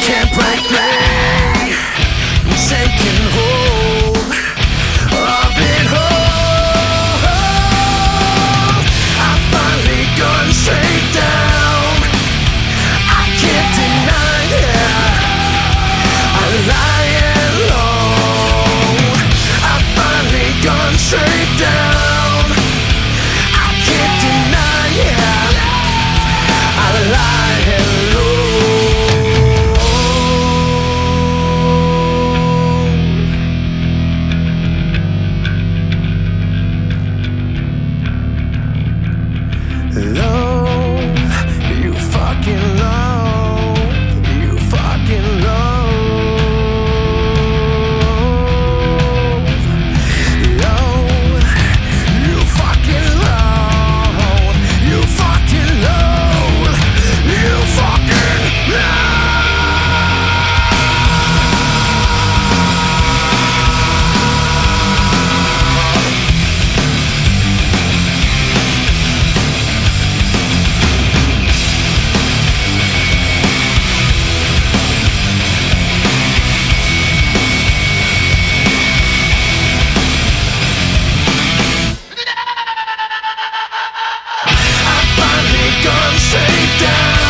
can't break me. I'm taking hold of it all. I've finally gone straight down. I can't deny it. I lie alone. I've finally gone straight down. I can't deny it. I lie alone. Love, you fucking love, you fucking love. Love, you fucking love, you fucking love, you fucking love. I've finally gone straight down.